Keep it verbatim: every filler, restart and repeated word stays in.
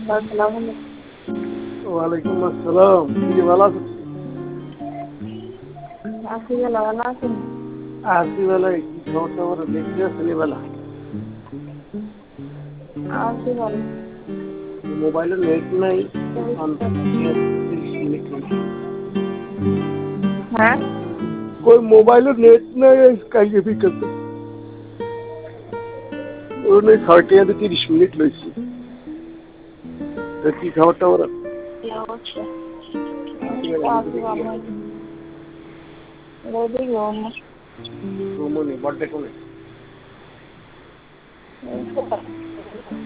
আসসালামু আলাইকুম। ওয়ালাইকুম আসসালাম। কি রে ভালো আছো? আছি ভালো, ভালো আছেন? আছি বেলায় কি খবর টবর দেখতে আসলি বেলা? আছি ভালো। মোবাইলে নেট নাই, পরিষ্কার। তিরিশ মিনিট হয়েছে। হ্যাঁ? কই মোবাইলে নেট নাই কাইকে ফিকাতে ওর নেই থার্টি আতে তিরিশ মিনিট লইছি। কি খবর টবর? কি অবস্থা? আছি এই তো বেলা আছি ভালো। রোদই গরম না। রুমনি বার্থডে কোনে? এই তো